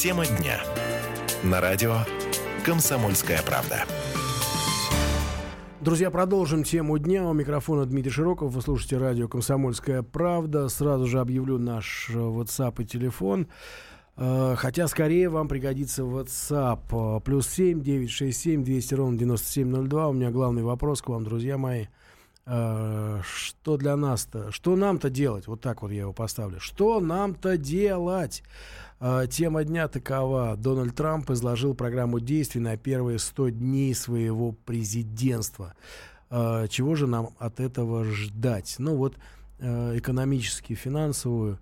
Тема дня. На радио «Комсомольская правда». Друзья, продолжим тему дня. У микрофона Дмитрий Широков. Вы слушаете радио «Комсомольская правда». Сразу же объявлю наш WhatsApp и телефон. Хотя скорее вам пригодится WhatsApp. +7 967 200 ровно 9702. У меня главный вопрос к вам, друзья мои. Что для нас-то? Что нам-то делать? Вот так вот я его поставлю. Что нам-то делать? Тема дня такова. Дональд Трамп изложил программу действий на первые 100 дней своего президентства. Чего же нам от этого ждать? Ну вот экономически, финансовую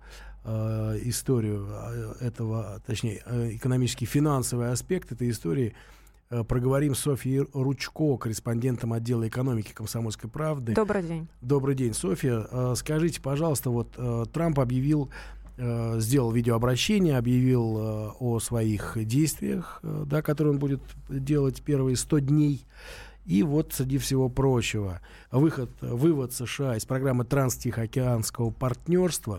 историю этого, точнее, экономический, финансовый аспект этой истории проговорим с Софьей Ручко, корреспондентом отдела экономики «Комсомольской правды». Добрый день. Добрый день, Софья. Скажите, пожалуйста, вот Трамп сделал видеообращение, объявил о своих действиях, да, которые он будет делать первые 100 дней. И вот, среди всего прочего, вывод США из программы Транстихоокеанского партнерства.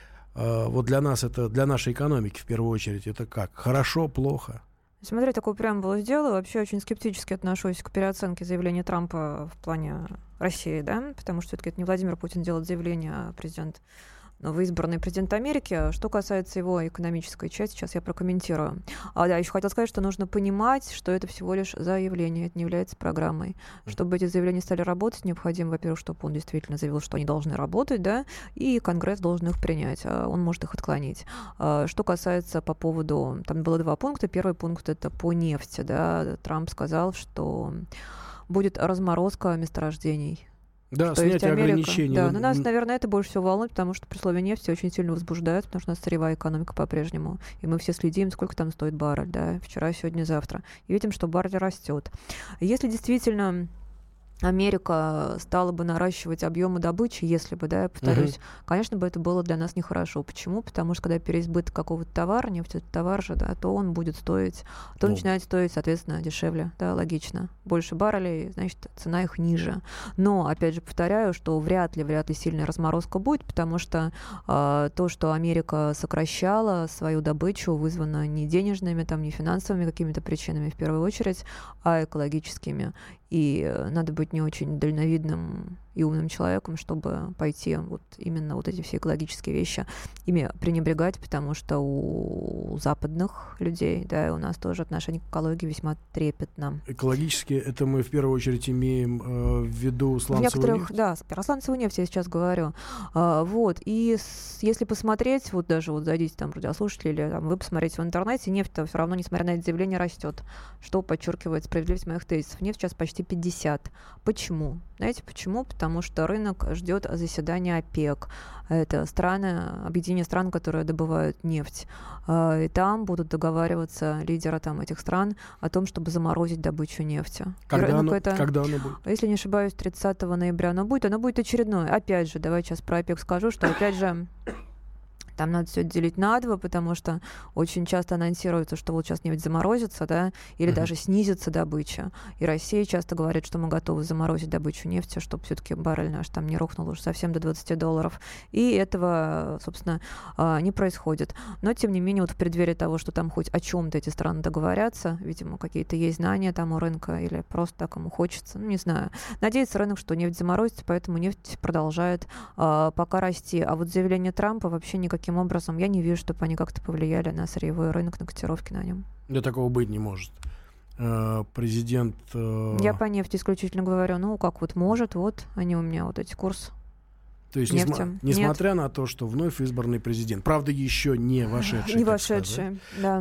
Вот для нас это, для нашей экономики в первую очередь, это как? Хорошо, плохо? Смотря такую преамбулу сделаю, вообще очень скептически отношусь к переоценке заявления Трампа в плане России, да, потому что все-таки это не Владимир Путин делает заявление, а новоизбранный президент Америки. Что касается его экономической части, сейчас я прокомментирую. Да, еще хотел сказать, что нужно понимать, что это всего лишь заявление, это не является программой. Чтобы эти заявления стали работать, необходимо, во-первых, чтобы он действительно заявил, что они должны работать, да, и Конгресс должен их принять, он может их отклонить. Что касается по поводу, там было 2 пункта. Первый пункт — это по нефти, да, Трамп сказал, что будет разморозка месторождений. Да, То снятие ограничений. Да, но нас, наверное, это больше всего волнует, потому что при слове нефти очень сильно возбуждает, потому что у нас сырьевая экономика по-прежнему. И мы все следим, сколько там стоит баррель, да, вчера, сегодня, завтра. И видим, что баррель растет. Если действительно Америка стала бы наращивать объемы добычи, если бы, да, я повторюсь, конечно бы это было для нас нехорошо. Почему? Потому что когда переизбыток какого-то товара, нефть — это товар же, да, то он будет стоить, то начинает стоить, соответственно, дешевле, да, логично. Больше баррелей, значит, цена их ниже. Но, опять же, повторяю, что вряд ли сильная разморозка будет, потому что то, что Америка сокращала свою добычу, вызвано не денежными, там, не финансовыми какими-то причинами в первую очередь, а экологическими. И надо быть не очень дальновидным и умным человеком, чтобы пойти вот именно вот эти все экологические вещи ими пренебрегать, потому что у западных людей, да, и у нас тоже отношение к экологии весьма трепетно. Экологически это мы в первую очередь имеем в виду сланцевую нефть? Да, про сланцевую нефть я сейчас говорю. Вот, и если посмотреть, вот даже вот зайдите там, радиослушатели, или там, вы посмотрите в интернете, нефть-то все равно, несмотря на это заявление, растет, что подчеркивает справедливость моих тезисов. Нефть сейчас почти 50. Почему? Знаете почему? Потому что рынок ждет заседания ОПЕК. Это объединение стран, которые добывают нефть. И там будут договариваться лидеры там, этих стран о том, чтобы заморозить добычу нефти. Когда оно будет? Если не ошибаюсь, 30 ноября оно будет очередное. Опять же, давайте сейчас про ОПЕК скажу, что опять же там надо все делить на 2, потому что очень часто анонсируется, что вот сейчас нефть заморозится, да, или даже снизится добыча. И Россия часто говорит, что мы готовы заморозить добычу нефти, чтобы все-таки баррель наш там не рухнул уже совсем до $20. И этого, собственно, не происходит. Но, тем не менее, вот в преддверии того, что там хоть о чем-то эти страны договорятся, видимо, какие-то есть знания там у рынка, или просто так ему хочется, не знаю. Надеется рынок, что нефть заморозится, поэтому нефть продолжает пока расти. А вот заявление Трампа вообще никаким образом я не вижу, чтобы они как-то повлияли на сырьевой рынок, на котировки на нем. Да, такого быть не может. Президент... Я по нефти исключительно говорю, как вот может, вот они у меня вот эти курсы. То есть, несмотря на то, что вновь избранный президент, правда, еще не вошедший,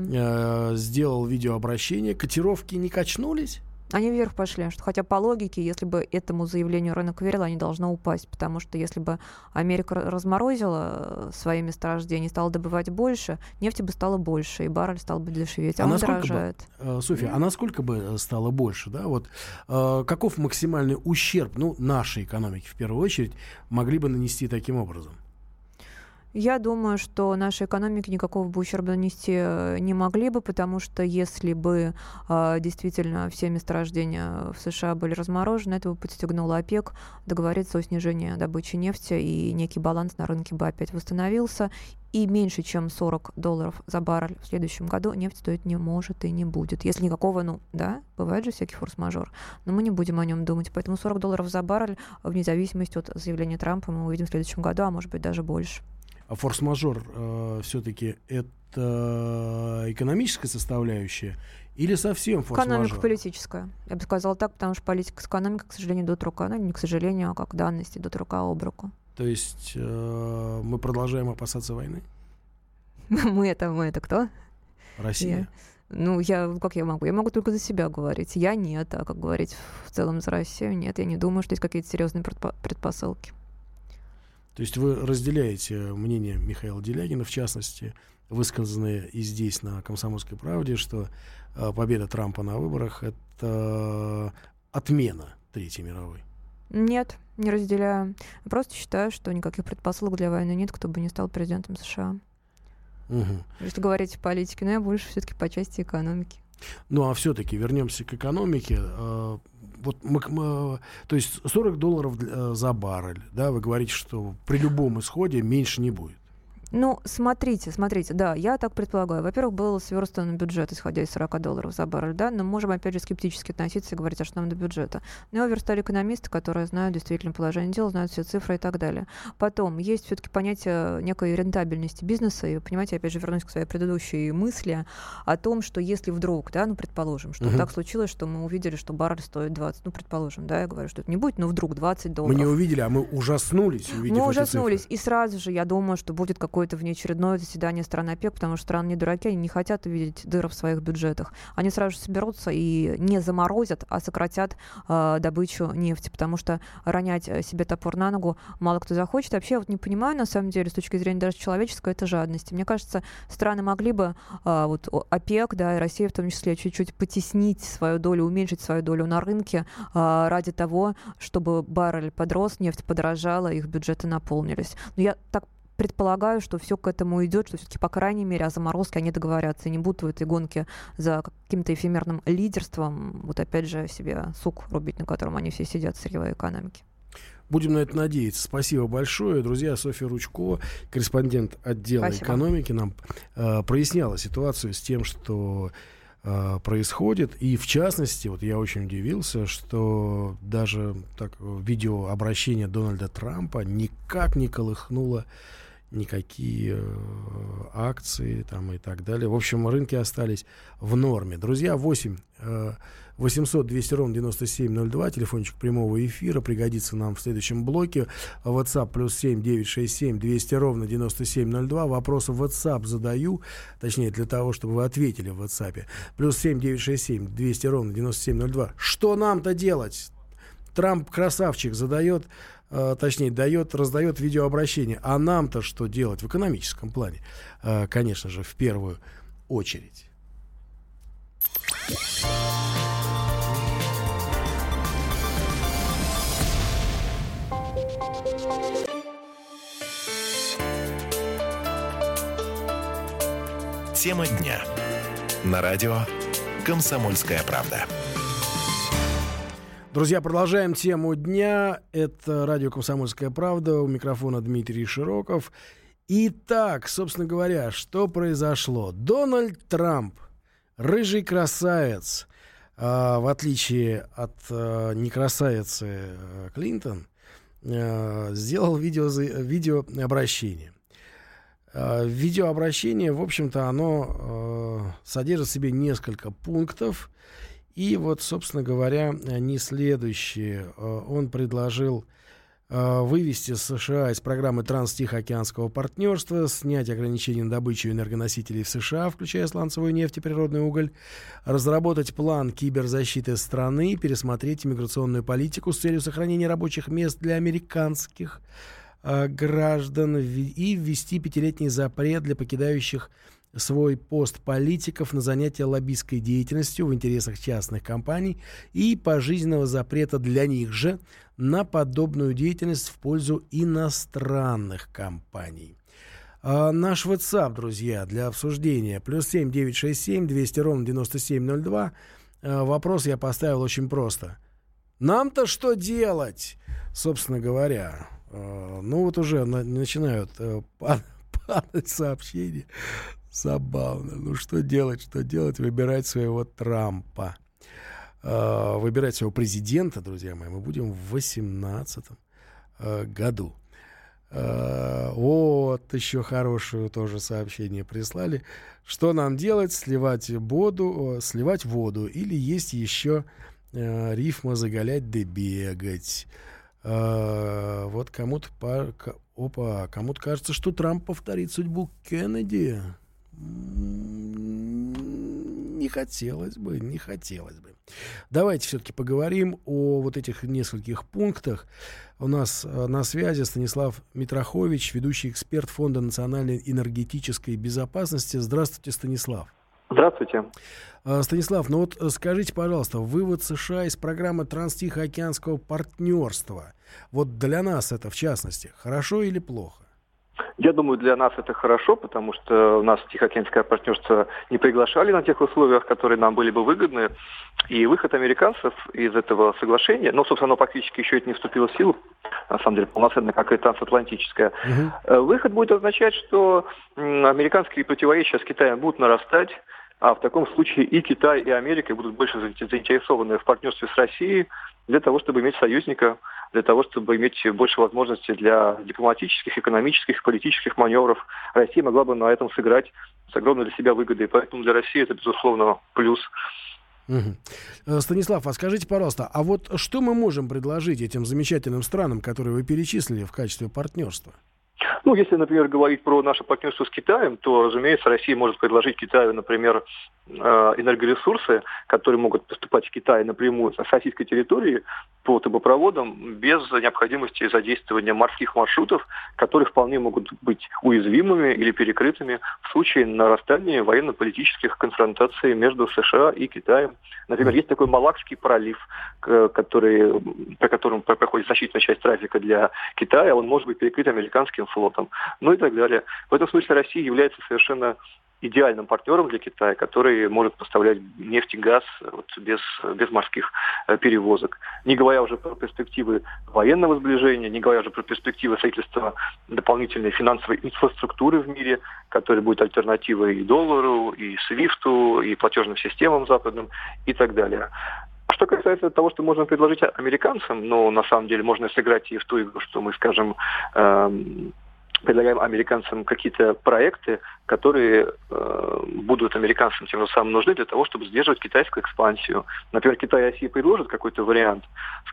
да, сделал видеообращение, котировки не качнулись? Они вверх пошли, что хотя по логике, если бы этому заявлению рынок верил, они должны упасть, потому что если бы Америка разморозила свои месторождения и стала добывать больше, нефти бы стало больше, и баррель стал бы дешеветь, он дорожает. Софья, а насколько бы стало больше? Да? Вот, каков максимальный ущерб нашей экономике, в первую очередь, могли бы нанести таким образом? Я думаю, что нашей экономике никакого бы ущерба нанести не могли бы, потому что если бы действительно все месторождения в США были разморожены, это бы подстегнуло ОПЕК договориться о снижении добычи нефти, и некий баланс на рынке бы опять восстановился. И меньше, чем $40 за баррель в следующем году нефть стоить не может и не будет. Если никакого, бывает же всякий форс-мажор, но мы не будем о нем думать. Поэтому $40 за баррель, вне зависимости от заявления Трампа, мы увидим в следующем году, а может быть даже больше. А форс-мажор все-таки это экономическая составляющая или совсем форс-мажор? Экономико-политическая. Я бы сказала так, потому что политика с экономикой, к сожалению, идут рука. Не к сожалению, а как данность идут рука об руку. То есть мы продолжаем опасаться войны? Мы это кто? Россия? Как я могу? Я могу только за себя говорить. Я нет, а как говорить в целом за Россию? Нет, я не думаю, что есть какие-то серьезные предпосылки. То есть вы разделяете мнение Михаила Делягина, в частности, высказанное и здесь на «Комсомольской правде», что победа Трампа на выборах — это отмена Третьей мировой? Нет, не разделяю. Просто считаю, что никаких предпосылок для войны нет, кто бы не стал президентом США. Угу. Если говорить о политике, я больше все-таки по части экономики. А все-таки вернемся к экономике. То есть $40 за баррель, да, вы говорите, что при любом исходе меньше не будет. Смотрите, да, я так предполагаю. Во-первых, был сверстан бюджет, исходя из $40 за баррель, да, но можем, опять же, скептически относиться и говорить, что нам до бюджета. Но его верстали экономисты, которые знают действительно положение дела, знают все цифры и так далее. Потом, есть все-таки понятие некой рентабельности бизнеса, и, понимаете, опять же, вернусь к своей предыдущей мысли о том, что если вдруг, да, предположим, что так случилось, что мы увидели, что баррель стоит 20, предположим, да, я говорю, что это не будет, но вдруг $20. Мы не увидели, а мы ужаснулись, увидев эти цифры. И сразу же, я думаю, что будет какой-то внеочередное заседание стран ОПЕК, потому что страны не дураки, они не хотят видеть дыры в своих бюджетах. Они сразу же соберутся и не заморозят, а сократят добычу нефти, потому что ронять себе топор на ногу мало кто захочет. Вообще, я не понимаю, на самом деле, с точки зрения даже человеческой, это жадности. Мне кажется, страны могли бы, ОПЕК, да, и Россия в том числе, чуть-чуть потеснить свою долю, уменьшить свою долю на рынке ради того, чтобы баррель подрос, нефть подорожала, их бюджеты наполнились. Но я так предполагаю, что все к этому идет, что все-таки, по крайней мере, о заморозке они договорятся и не будут в этой гонке за каким-то эфемерным лидерством, опять же, себе сук рубить, на котором они все сидят в сырьевой экономике. Будем на это надеяться. Спасибо большое. Друзья, Софья Ручкова, корреспондент отдела экономики, нам проясняла ситуацию с тем, что происходит. И, в частности, я очень удивился, что даже видеообращение Дональда Трампа никак не колыхнуло никакие акции там и так далее. В общем, рынки остались в норме. Друзья, 8-800-200-97-02, телефончик прямого эфира, пригодится нам в следующем блоке. WhatsApp +7 967 200-97-02. Вопросы в WhatsApp задаю, точнее, для того, чтобы вы ответили в WhatsApp. +7 967 200-97-02. Что нам-то делать? Трамп красавчик раздает видеообращение. А нам-то что делать в экономическом плане? Конечно же, в первую очередь. Тема дня. На радио «Комсомольская правда». Друзья, продолжаем тему дня. Это радио «Комсомольская правда». У микрофона Дмитрий Широков. Итак, собственно говоря, что произошло? Дональд Трамп, рыжий красавец, в отличие от некрасавицы Клинтон, сделал видеообращение. Видеообращение, в общем-то, оно содержит в себе несколько пунктов. И собственно говоря, они следующие. Он предложил вывести США из программы Транстихоокеанского партнерства, снять ограничения на добычу энергоносителей в США, включая сланцевую нефть и природный уголь, разработать план киберзащиты страны, пересмотреть иммиграционную политику с целью сохранения рабочих мест для американских граждан и ввести 5-летний запрет для покидающих свой пост политиков на занятия лоббистской деятельностью в интересах частных компаний и пожизненного запрета для них же на подобную деятельность в пользу иностранных компаний. Наш WhatsApp, друзья, для обсуждения. +7 967 200 ровно 9702. Вопрос я поставил очень просто. Нам-то что делать, собственно говоря? Ну вот уже начинают падать сообщения. Забавно. Ну что делать? Выбирать своего Трампа. Выбирать своего президента, друзья мои, мы будем в 2018 году. Вот еще хорошее тоже сообщение прислали. Что нам делать? Сливать воду или есть еще рифма заголять да бегать. Вот кому-то кажется, что Трамп повторит судьбу Кеннеди. Не хотелось бы. Давайте все-таки поговорим о вот этих нескольких пунктах. У нас на связи Станислав Митрохович, ведущий эксперт Фонда национальной энергетической безопасности. Здравствуйте, Станислав. Здравствуйте. Станислав, ну вот скажите, пожалуйста, вывод США из программы Транстихоокеанского партнерства, вот для нас это, в частности, хорошо или плохо? Я думаю, для нас это хорошо, потому что нас Тихоокеанское партнерство не приглашали на тех условиях, которые нам были бы выгодны. И выход американцев из этого соглашения, ну, собственно, оно практически еще и не вступило в силу, на самом деле, полноценно, как и трансатлантическое. Выход будет означать, что американские противоречия с Китаем будут нарастать, а в таком случае и Китай, и Америка будут больше заинтересованы в партнерстве с Россией для того, чтобы иметь союзника, для того, чтобы иметь больше возможностей для дипломатических, экономических, политических маневров. Россия могла бы на этом сыграть с огромной для себя выгодой. Поэтому для России это, безусловно, плюс. Станислав, а скажите, пожалуйста, а вот что мы можем предложить этим замечательным странам, которые вы перечислили в качестве партнерства? Ну, если, например, говорить про наше партнерство с Китаем, то, разумеется, Россия может предложить Китаю, например, энергоресурсы, которые могут поступать в Китай напрямую с российской территории по трубопроводам без необходимости задействования морских маршрутов, которые вполне могут быть уязвимыми или перекрытыми в случае нарастания военно-политических конфронтаций между США и Китаем. Например, есть такой Малакский пролив, по которому проходит значительная часть трафика для Китая, он может быть перекрыт американским флотом, ну и так далее. В этом смысле Россия является совершенно идеальным партнером для Китая, который может поставлять нефть и газ без морских перевозок. Не говоря уже про перспективы военного сближения, не говоря уже про перспективы строительства дополнительной финансовой инфраструктуры в мире, которая будет альтернативой и доллару, и свифту, и платежным системам западным, и так далее. Что касается того, что можно предложить американцам, но на самом деле можно сыграть и в ту игру, что мы, скажем, предлагаем американцам какие-то проекты, которые будут американцам тем же самым нужны для того, чтобы сдерживать китайскую экспансию. Например, Китай и Россия предложат какой-то вариант,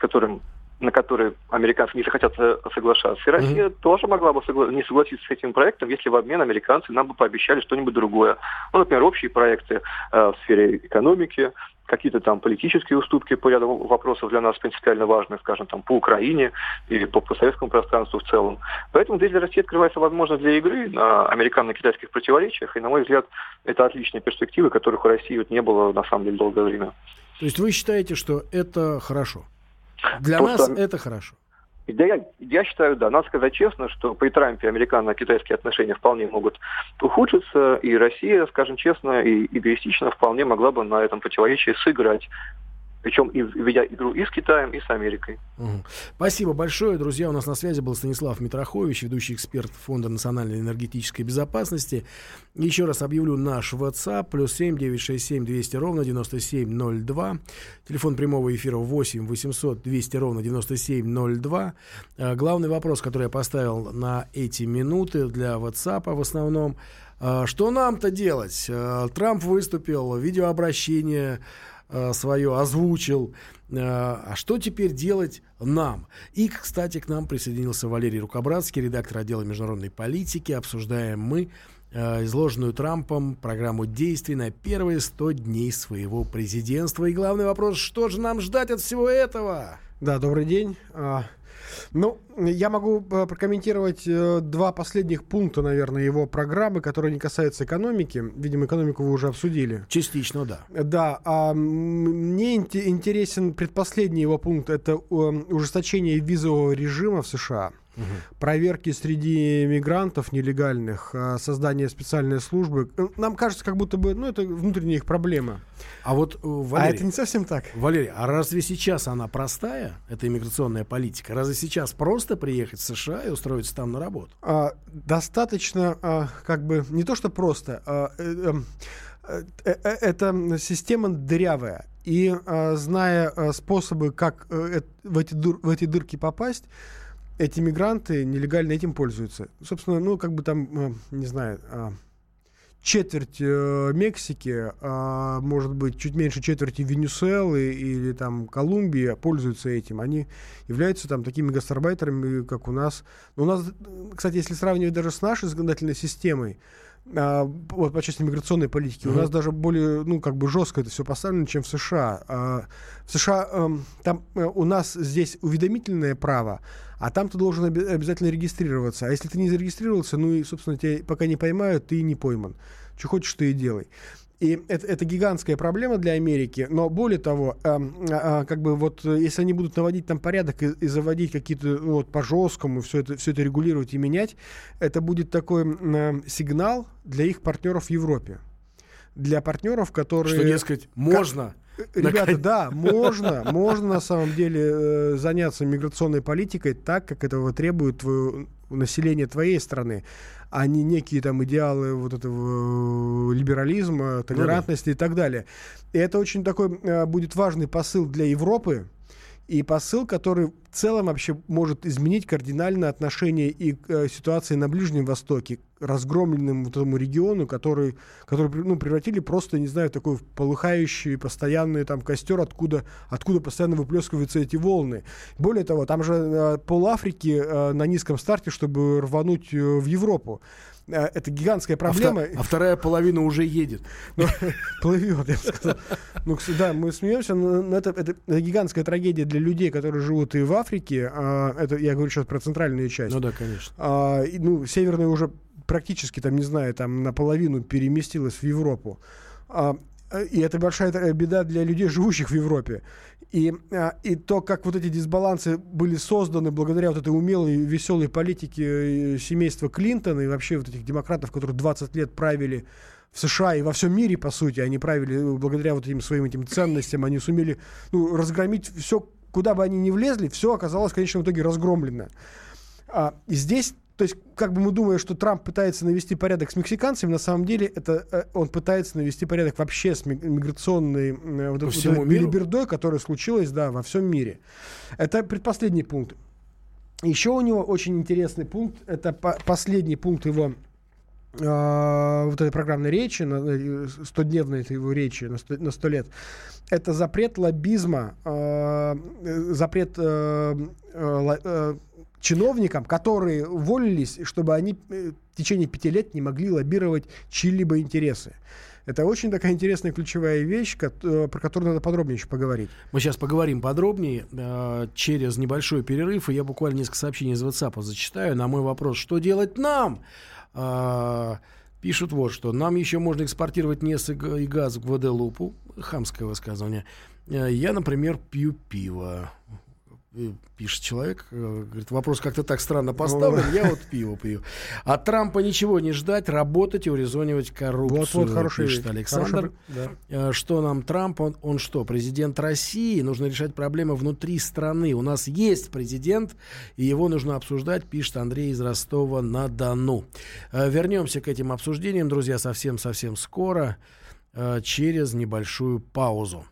на который американцы не захотят соглашаться. И Россия тоже могла бы не согласиться с этим проектом, если в обмен американцы нам бы пообещали что-нибудь другое. Ну, например, общие проекты в сфере экономики, какие-то там политические уступки по ряду вопросов для нас принципиально важных, скажем, там по Украине или по постсоветскому пространству в целом. Поэтому здесь для России открывается возможность для игры на американо-китайских противоречиях, и, на мой взгляд, это отличные перспективы, которых у России не было, на самом деле, долгое время. То есть вы считаете, что это хорошо? Для нас это хорошо? Я считаю, да. Надо сказать честно, что при Трампе американо-китайские отношения вполне могут ухудшиться, и Россия, скажем честно и эгоистично, вполне могла бы на этом противоречии сыграть. Причем ведя игру и с Китаем, и с Америкой. Спасибо большое. Друзья, у нас на связи был Станислав Митрохович, ведущий эксперт Фонда национальной энергетической безопасности. Еще раз объявлю наш WhatsApp. +7 967 200 ровно 9702. Телефон прямого эфира 8 800 200 ровно 9702. Главный вопрос, который я поставил на эти минуты для WhatsApp в основном. Что нам-то делать? Трамп выступил, видеообращение свое озвучил. А что теперь делать нам? И, кстати, к нам присоединился Валерий Рукобратский, редактор отдела международной политики. Обсуждаем мы изложенную Трампом программу действий на первые 100 дней своего президентства. И главный вопрос, что же нам ждать от всего этого? Да, добрый день. Ну, я могу прокомментировать два последних пункта, наверное, его программы, которые не касаются экономики. Видимо, экономику вы уже обсудили. Частично, да. Да, мне интересен предпоследний его пункт. Это ужесточение визового режима в США. проверки среди мигрантов нелегальных, создание специальной службы. Нам кажется, как будто бы, это внутренняя их проблема. А вот, Валерий, это не совсем так. Валерий, а разве сейчас она простая, эта иммиграционная политика? Разве сейчас просто приехать в США и устроиться там на работу? Достаточно, не то что просто, эта система дырявая. И зная способы, как в эти дырки попасть, эти мигранты нелегально этим пользуются. Собственно, четверть Мексики, может быть, чуть меньше четверти Венесуэлы или там Колумбии пользуются этим. Они являются там такими гастарбайтерами, как у нас. Но у нас, кстати, если сравнивать даже с нашей законодательной системой, вот по части миграционной политики, у нас даже более, жестко это все поставлено, чем в США. В США там у нас здесь уведомительное право, а там ты должен обязательно регистрироваться. А если ты не зарегистрировался, собственно, тебя пока не поймают, ты не пойман. Что хочешь, ты и делай. И это гигантская проблема для Америки, но более того, если они будут наводить там порядок и заводить какие-то, по-жесткому все это регулировать и менять, это будет такой сигнал для их партнеров в Европе. Для партнеров, которые... Что, дескать, можно... Ребята, да, можно на самом деле заняться миграционной политикой так, как этого требует население твоей страны, а не некие там идеалы вот этого либерализма, толерантности и так далее. И это очень такой будет важный посыл для Европы, и посыл, который в целом вообще может изменить кардинально отношение и к ситуации на Ближнем Востоке, разгромленному вот этому региону, который превратили просто, не знаю, такой полыхающий постоянный там костер, откуда постоянно выплескиваются эти волны. Более того, там же пол-Африки на низком старте, чтобы рвануть в Европу. Это гигантская проблема. А вторая половина уже едет. Плывет, я бы сказал. Да, мы смеемся, но это гигантская трагедия для людей, которые живут и в Африке. Это я говорю сейчас про центральную часть. Да, конечно. Северная уже практически, наполовину переместилась в Европу. И это большая беда для людей, живущих в Европе. И то, как вот эти дисбалансы были созданы благодаря вот этой умелой, веселой политике семейства Клинтона и вообще вот этих демократов, которые 20 лет правили в США и во всем мире, по сути, они правили благодаря вот этим ценностям, они сумели разгромить все, куда бы они ни влезли, все оказалось в конечном итоге разгромлено. И здесь, то есть, мы думаем, что Трамп пытается навести порядок с мексиканцами, на самом деле он пытается навести порядок вообще с миграционной белибердой, которая случилась, во всем мире. Это предпоследний пункт. Еще у него очень интересный пункт, это последний пункт его вот этой программной речи, 100-дневной его речи на 100 лет, это запрет лоббизма, запрет чиновникам, которые уволились, чтобы они в течение 5 лет не могли лоббировать чьи-либо интересы. Это очень такая интересная ключевая вещь, про которую надо подробнее еще поговорить. Мы сейчас поговорим подробнее через небольшой перерыв, и я буквально несколько сообщений из WhatsApp зачитаю. На мой вопрос, что делать нам? Пишут вот что. Нам еще можно экспортировать нефть и газ в Гваделупу. Хамское высказывание. Я, например, пью пиво. Пишет человек, говорит, вопрос как-то так странно поставлен, я вот пиво пью. От Трампа ничего не ждать, работать и урезонивать коррупцию, пишет Александр. Что нам Трамп, он что, президент России? Нужно решать проблемы внутри страны. У нас есть президент, и его нужно обсуждать, пишет Андрей из Ростова-на-Дону. Вернемся к этим обсуждениям, друзья, совсем-совсем скоро, через небольшую паузу.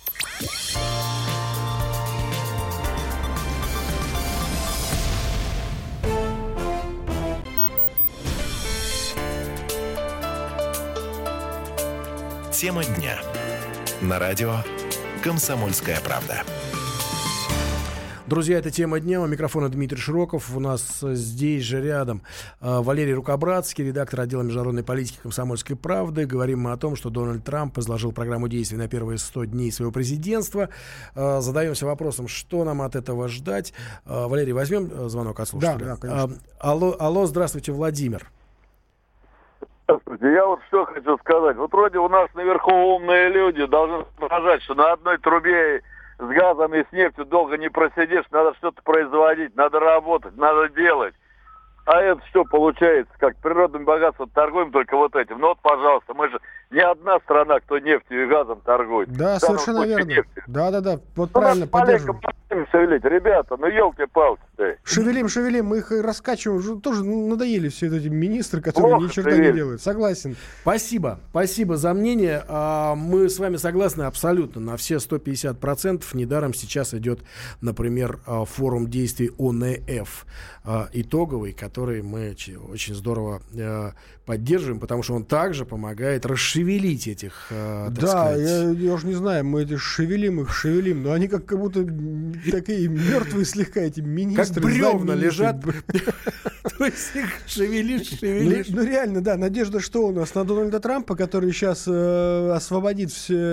Тема дня. На радио «Комсомольская правда». Друзья, это тема дня. У микрофона Дмитрий Широков. У нас здесь же рядом Валерий Рукобратский, редактор отдела международной политики «Комсомольской правды». Говорим мы о том, что Дональд Трамп изложил программу действий на первые 100 дней своего президентства. Задаемся вопросом, что нам от этого ждать. Валерий, возьмем звонок от слушателя? Да, конечно. Алло, здравствуйте, Владимир. Здравствуйте. Я вот что хочу сказать. Вот вроде у нас наверху умные люди должны соображать, что на одной трубе с газом и с нефтью долго не просидишь, надо что-то производить, надо работать, надо делать. А это что получается? Как природным богатством торгуем только вот этим. Ну вот, пожалуйста, мы же не одна страна, кто нефтью и газом торгует. Да, совершенно верно. Нефтью. Да, вот правильно, поддерживаем. Шевелить. Ребята, ну елки-палки-то. Шевелим, мы их раскачиваем. Уже тоже надоели все эти министры, которые ни черта не делают. Согласен. Спасибо за мнение. Мы с вами согласны абсолютно на все 150%. Недаром сейчас идет, например, форум действий ОНФ итоговый, который мы очень здорово поддерживаем, потому что он также помогает расшевелить этих, так сказать... я уже не знаю, мы эти шевелим, но они как будто такие мертвые слегка, эти министры. Как бревна лежат. То есть их шевелишь. Ну реально, да, надежда что у нас? На Дональда Трампа, который сейчас освободит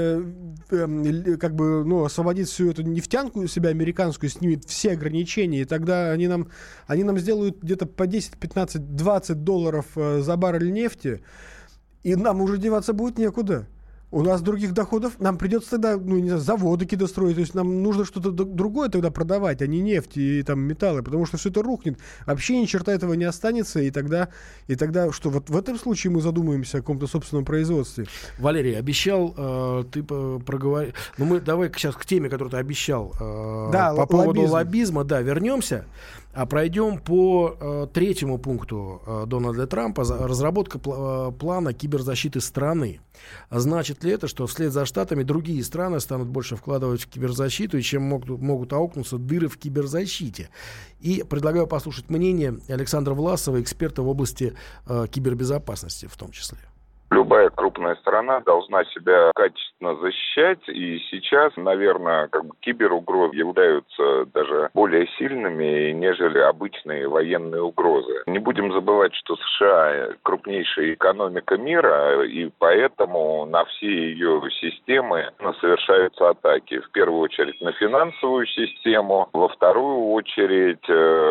освободит всю эту нефтянку себя американскую, снимет все ограничения, и тогда они нам сделают где-то по 10, 15, 20 долларов за баррель нефти, и нам уже деваться будет некуда. У нас других доходов, нам придется тогда, заводы какие-то строить, то есть нам нужно что-то другое тогда продавать, а не нефть и там металлы, потому что все это рухнет. Вообще ни черта этого не останется, и тогда что, вот в этом случае мы задумаемся о каком-то собственном производстве. Валерий, обещал, ты проговорил, мы давай сейчас к теме, которую ты обещал, по поводу лоббизма, вернемся. А пройдем по третьему пункту Дональда Трампа. Разработка плана киберзащиты страны. Значит ли это, что вслед за Штатами другие страны станут больше вкладывать в киберзащиту, и чем могут аукнуться дыры в киберзащите? И предлагаю послушать мнение Александра Власова, эксперта в области кибербезопасности в том числе. Любая крупная страна должна себя качественно защищать, и сейчас, наверное, киберугрозы являются даже более сильными, нежели обычные военные угрозы. Не будем забывать, что США крупнейшая экономика мира, и поэтому на все ее системы совершаются атаки. В первую очередь на финансовую систему, во вторую очередь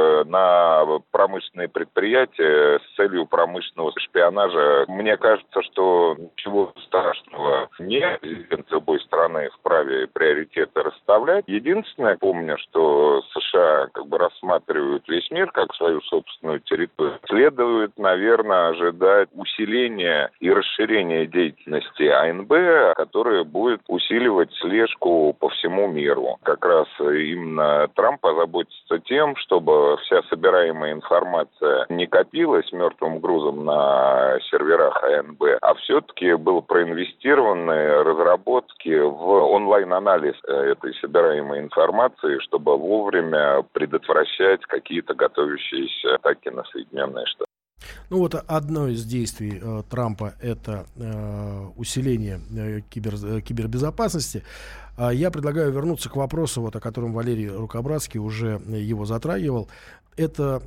на промышленные предприятия с целью промышленного шпионажа. Мне кажется, что ничего страшного нет, президент любой страны вправе приоритеты расставлять. Единственное, помню, что США рассматривают весь мир как свою собственную территорию. Следует, наверное, ожидать усиления и расширения деятельности АНБ, которая будет усиливать слежку по всему миру. Как раз именно Трамп озаботится тем, чтобы вся собираемая информация не копилась мертвым грузом на серверах АНБ, а все-таки было проинвестированы разработки в онлайн-анализ этой собираемой информации, чтобы вовремя предотвращать какие-то готовящиеся атаки на Соединенные Штаты. Одно из действий Трампа — это усиление кибербезопасности. Я предлагаю вернуться к вопросу, о котором Валерий Рукобратский уже его затрагивал. Это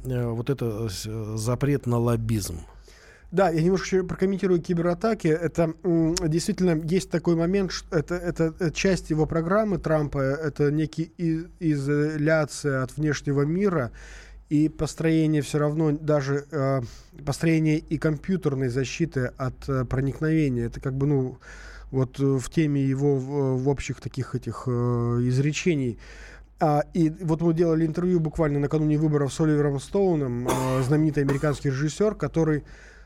запрет на лоббизм. Да, я немножко прокомментирую кибератаки. Это действительно есть такой момент, что это часть его программы Трампа, это некий изоляция от внешнего мира и построение все равно даже построение и компьютерной защиты от проникновения. Это в теме его в общих таких изречений. И вот мы делали интервью буквально накануне выборов с Оливером Стоуном, знаменитый американский режиссер, который,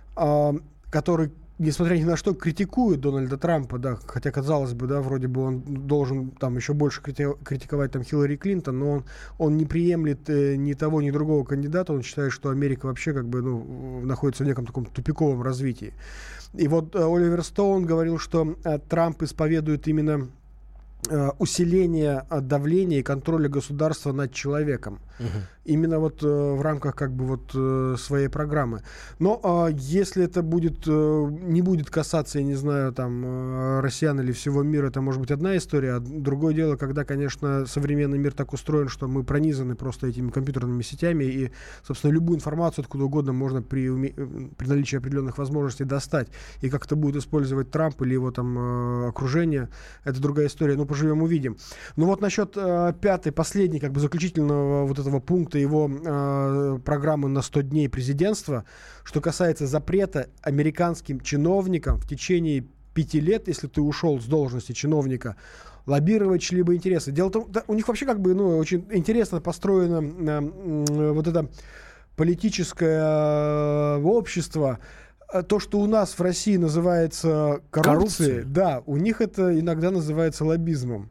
несмотря ни на что, критикует Дональда Трампа, да, хотя, казалось бы, да, вроде бы он должен там еще больше критиковать там Хиллари Клинтон, но он не приемлет ни того, ни другого кандидата, он считает, что Америка вообще находится в неком таком тупиковом развитии. И вот Оливер Стоун говорил, что Трамп исповедует именно усиление давления и контроля государства над человеком. Именно в рамках своей программы. Но если это не будет касаться, я не знаю, россиян или всего мира, это может быть одна история. А другое дело, когда, конечно, современный мир так устроен, что мы пронизаны просто этими компьютерными сетями, и, собственно, любую информацию откуда угодно можно при наличии определенных возможностей достать. И как это будет использовать Трамп или его окружение, это другая история. Но поживем, увидим. Насчет пятой, последней, заключительного этого пункта его программы на 100 дней президентства, что касается запрета американским чиновникам в течение 5 лет, если ты ушел с должности чиновника, лоббировать чьи-либо интересы. Дело в том, да, у них вообще как бы, очень интересно построено вот это политическое общество. То, что у нас в России называется коррупцией, да, у них это иногда называется лоббизмом.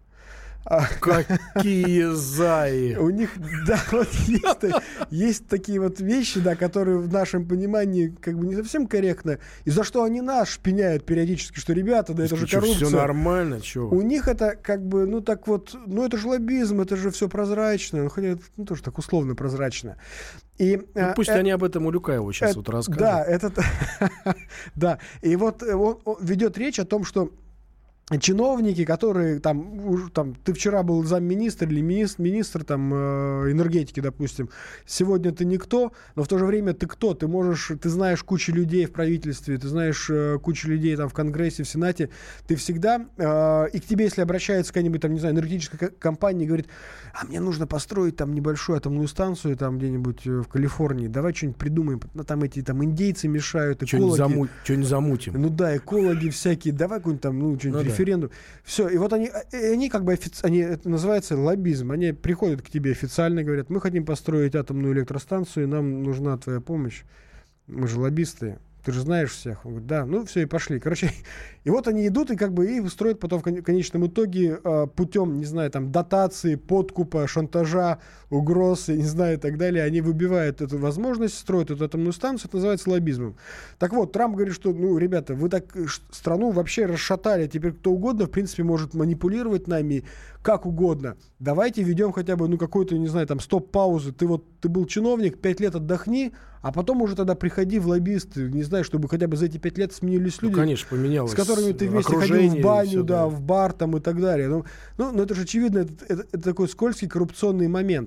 Какие заи! У них, да, вот есть такие вот вещи, да, которые в нашем понимании как бы не совсем корректно, и за что они нас шпиняют периодически, что, ребята, да это же коррупция. Все нормально, чё? У них это как бы, так вот, это же лоббизм, это же все прозрачно, хотя тоже так условно прозрачно. И, пусть они об этом Улюкаеву сейчас вот расскажут. Да, да, и вот он ведет речь о том, что чиновники, которые там, ты вчера был замминистра или министр энергетики, допустим, сегодня ты никто, но в то же время ты кто? Ты знаешь кучу людей в правительстве, ты знаешь кучу людей там в Конгрессе, в Сенате, ты всегда, и к тебе, если обращается какая-нибудь там, не знаю, энергетическая компания и говорит, а мне нужно построить там небольшую атомную станцию там где-нибудь в Калифорнии, давай что-нибудь придумаем, там эти там индейцы мешают, экологи. Что-нибудь замутим. Ну да, экологи всякие, давай какой-нибудь там, что-нибудь референдум. Все, и вот они как бы это называется лоббизм. Они приходят к тебе официально, говорят, мы хотим построить атомную электростанцию, нам нужна твоя помощь. Мы же лоббисты. Ты же знаешь всех. Он говорит, да, все, и пошли. Короче, и вот они идут и как бы и строят потом в конечном итоге путем, не знаю, там, дотации, подкупа, шантажа, угроз, не знаю, и так далее. Они выбивают эту возможность, строят эту атомную станцию, это называется лоббизмом. Так вот, Трамп говорит, что, ребята, вы так страну вообще расшатали, теперь кто угодно, в принципе, может манипулировать нами как угодно. Давайте введем хотя бы, какой-то, не знаю, там, стоп-паузы. Ты был чиновник, 5 лет отдохни, а потом уже тогда приходи в лоббисты, не знаю, чтобы хотя бы за эти 5 лет сменились люди, конечно, поменялось, с которыми ты вместе ходил в баню, все, в бар там и так далее. Ну, это же очевидно, это такой скользкий коррупционный момент.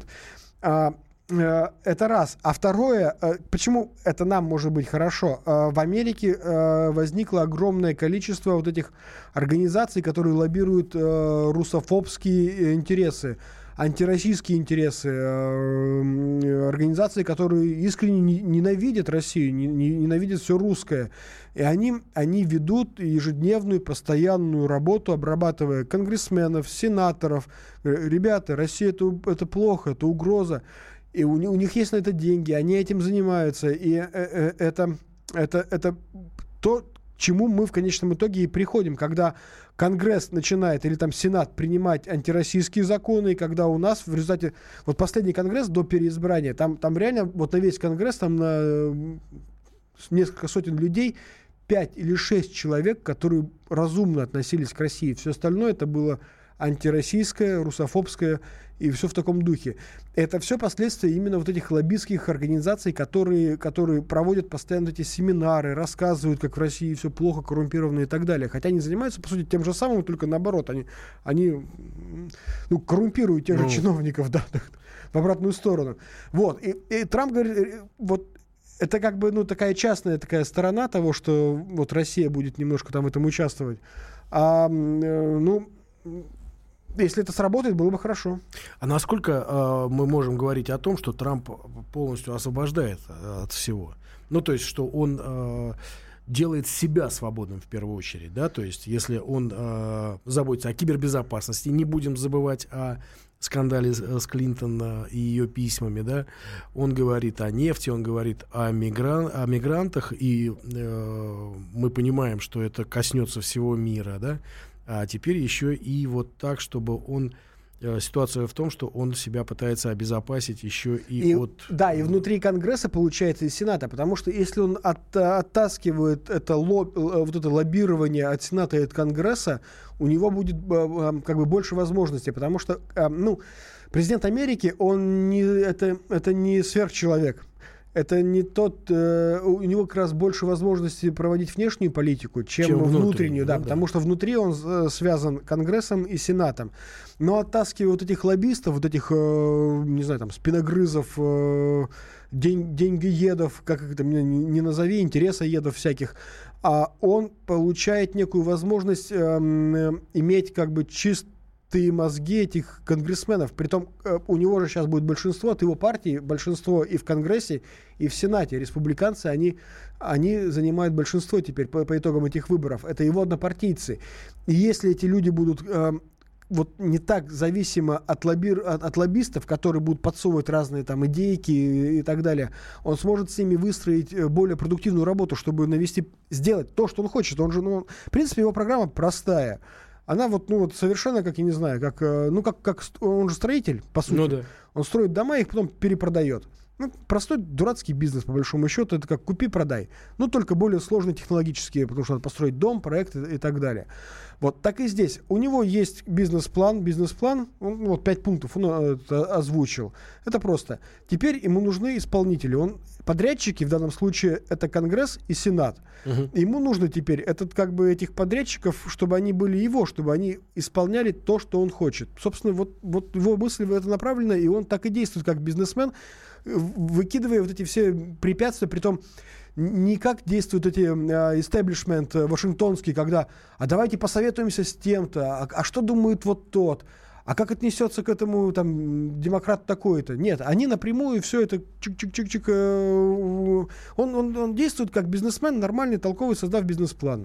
Это раз. А второе, почему это нам может быть хорошо? В Америке возникло огромное количество вот этих организаций, которые лоббируют русофобские интересы, антироссийские интересы, организации, которые искренне ненавидят Россию, ненавидят все русское. И они ведут ежедневную, постоянную работу, обрабатывая конгрессменов, сенаторов. Ребята, Россия это плохо, это угроза. И у них есть на это деньги, они этим занимаются. И это то, к чему мы в конечном итоге и приходим, когда Конгресс начинает или там Сенат принимать антироссийские законы, и когда у нас в результате... Вот последний Конгресс до переизбрания, там реально вот на весь Конгресс, там на несколько сотен людей, 5 или 6 человек, которые разумно относились к России. Все остальное это было антироссийское, русофобское и все в таком духе. Это все последствия именно вот этих лоббистских организаций, которые проводят постоянно эти семинары, рассказывают, как в России все плохо, коррумпировано и так далее. Хотя они занимаются, по сути, тем же самым, только наоборот. Они коррумпируют тех же чиновников, да, в обратную сторону. Вот. И Трамп говорит, вот это как бы такая частная такая сторона того, что вот Россия будет немножко там в этом участвовать. Если это сработает, было бы хорошо. А насколько мы можем говорить о том, что Трамп полностью освобождает от всего? То есть, что он делает себя свободным в первую очередь, да? То есть, если он заботится о кибербезопасности, не будем забывать о скандале с Клинтон и ее письмами, да? Он говорит о нефти, он говорит о мигрантах, и мы понимаем, что это коснется всего мира, да? А теперь еще и вот так, чтобы он... Ситуация в том, что он себя пытается обезопасить еще и от... Да, и внутри Конгресса, получается, и Сената, потому что если он оттаскивает это лоббирование от Сената и от Конгресса, у него будет как бы больше возможностей, потому что президент Америки, это не сверхчеловек. Это не тот... у него как раз больше возможностей проводить внешнюю политику, чем внутреннюю. Да, потому что внутри он связан Конгрессом и Сенатом. Но оттаскивая вот этих лоббистов, вот этих, не знаю, там, спиногрызов, деньгоедов, как это не назови, интересоедов всяких, он получает некую возможность иметь как бы чистые мозги этих конгрессменов. Притом у него же сейчас будет большинство от его партии, большинство и в Конгрессе, и в Сенате. Республиканцы, они занимают большинство теперь по итогам этих выборов. Это его однопартийцы. И если эти люди будут вот не так зависимо от лоббистов, которые будут подсовывать разные там идейки и так далее, он сможет с ними выстроить более продуктивную работу, чтобы сделать то, что он хочет. Он же, в принципе, его программа простая. Она совершенно, как, я не знаю, как он же строитель, по сути. Ну, да. Он строит дома и их потом перепродает. Простой дурацкий бизнес, по большому счету, это как купи-продай. Только более сложный технологически, потому что надо построить дом, проект и так далее. Вот так и здесь. У него есть бизнес-план, он 5 пунктов он озвучил. Это просто. Теперь ему нужны исполнители. Подрядчики, в данном случае, это Конгресс и Сенат. Ему нужно теперь этих подрядчиков, чтобы они были его, чтобы они исполняли то, что он хочет. Собственно, вот его мысль в это направлена, и он так и действует, как бизнесмен, выкидывая вот эти все препятствия, притом не как действуют эти истеблишмент вашингтонский, когда давайте посоветуемся с тем-то, а что думает вот тот, а как отнесется к этому там демократ такой-то. Нет, они напрямую все это чик-чик-чик-чик. Он действует как бизнесмен, нормальный, толковый, создав бизнес-план.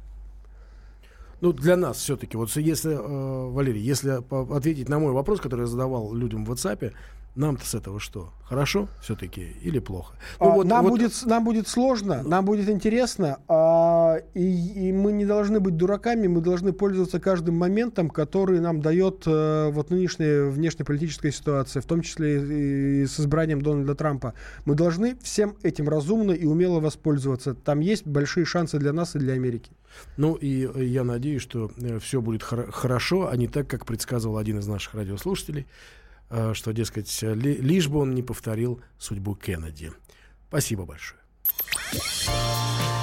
Для нас все-таки, если, Валерий, если ответить на мой вопрос, который я задавал людям в WhatsApp, нам-то с этого что? Хорошо все-таки или плохо? Нам будет сложно, нам будет интересно, и мы не должны быть дураками, мы должны пользоваться каждым моментом, который нам дает нынешняя внешнеполитическая ситуация, в том числе и с избранием Дональда Трампа. Мы должны всем этим разумно и умело воспользоваться. Там есть большие шансы для нас и для Америки. И я надеюсь, что все будет хорошо, а не так, как предсказывал один из наших радиослушателей, что, дескать, лишь бы он не повторил судьбу Кеннеди. Спасибо большое.